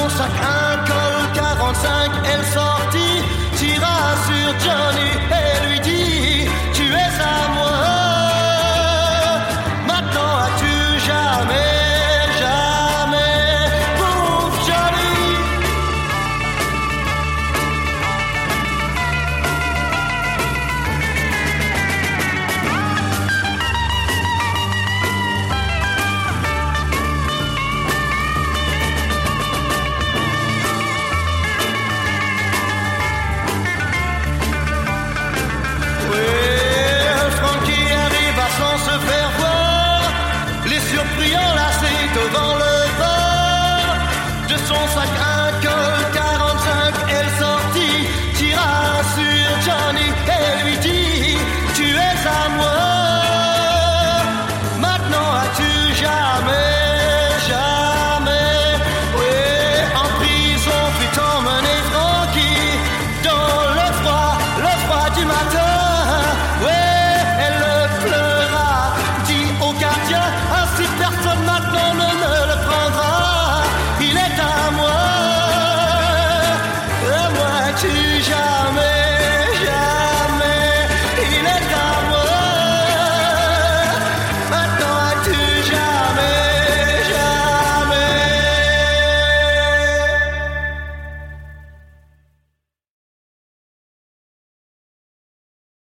sac un col 45, elle sortit, tira sur Johnny et lui dit: tu es à moi. Maintenant as-tu jamais, jamais, pauvre Johnny. Surpris enlacé devant le bord de son sac un col 45, elle sortit, tira sur Johnny et lui dit: tu es à moi. Maintenant as-tu jamais, jamais, oui, en prison fut emmené Frankie dans le froid du matin. Si personne maintenant ne me le prendra, il est à moi tu jamais.